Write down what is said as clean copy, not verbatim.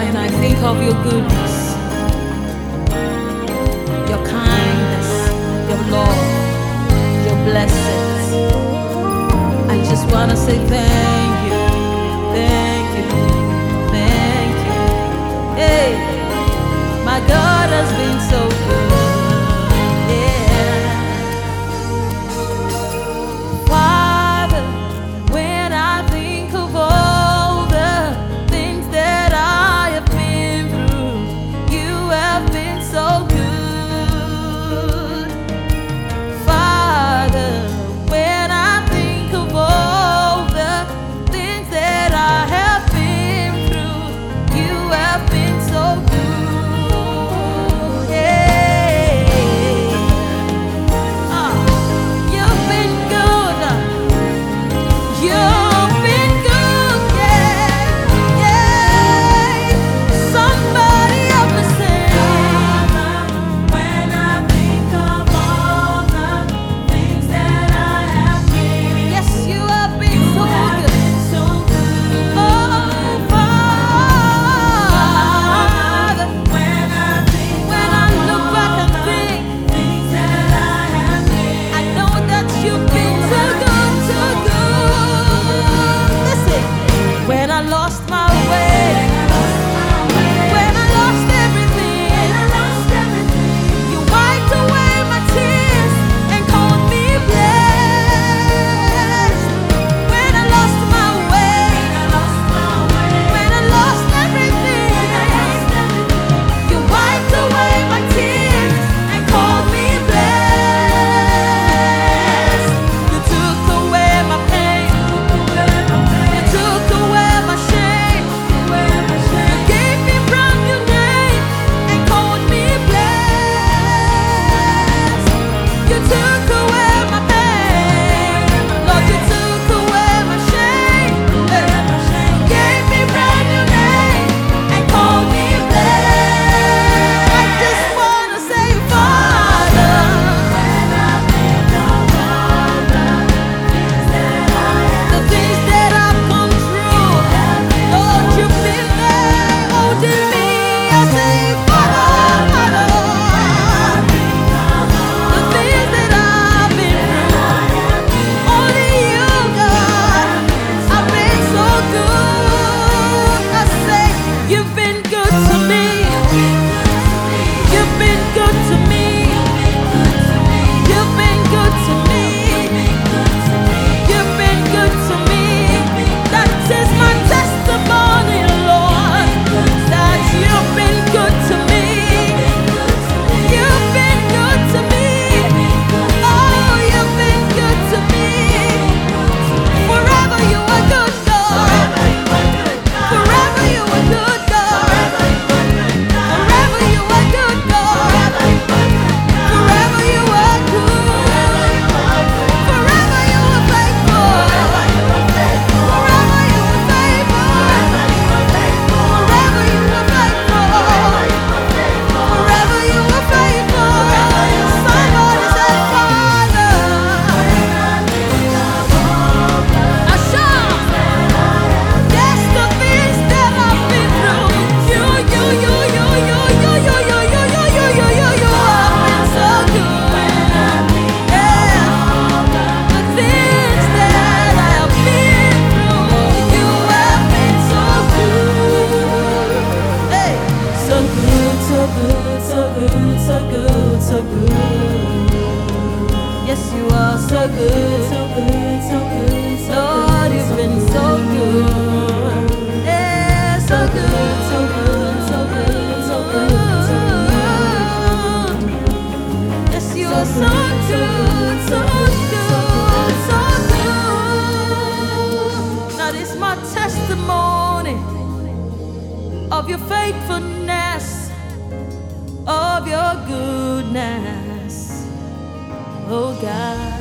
when I think of your goodness, your kindness, your love, your blessings, I just want to say thank you, thank you, thank you. Hey, my God has been so good. Yeah. Father, when I think of all the things that I have been through, you have been so good. Father, when I think of all the things that I have been through, you have been so good. Yeah. You've been good. You've been good, yeah, yeah. Somebody help me sing. When I think of all the things that I have been, yes, you have been so good. Oh, Father, when I look back and think things that I have been, I know that you've been so good, so good. Listen, when I lost my way, when I lost everything, you wiped away my tears and called me blessed. When I lost my way, when I lost everything, you wiped away my tears and called me blessed. You took away my pain, you took away my shame, you gave me brand new name and called me blessed. You took away my pain, Lord, you took away my shame, gave me brand new name and called me blessed. I just wanna say, Father, the things that I've gone through, Lord, you've been there holding me. I say, Father, the things that I've been through, only you, God, have been so good. I say, you've been good to me. You've been good to me. You've been good to me. You've been good to me. That is my testimony, Lord, that you've been good to me. You've been good to me. Oh, you've been good to me. Forever you are good, God. Forever you are good, God. Forever you are good, God. Forever you are good. Forever you are faithful. Forever you are faithful. Forever you are faithful. Forever you are faithful. Somebody say, Father. Asha. Yes, the things that I've been through. You have been so good. Yeah. The things that I have been through, you have been so good. Hey, so good, so good, so good, so good, so good. Yes, you are so good, so good, so good, so Lord, you've been so good. Yeah, so good, so good, so good, so good, so good. Yes, you are so good, so good, so good. That is my testimony of your faithfulness, of your goodness, oh God.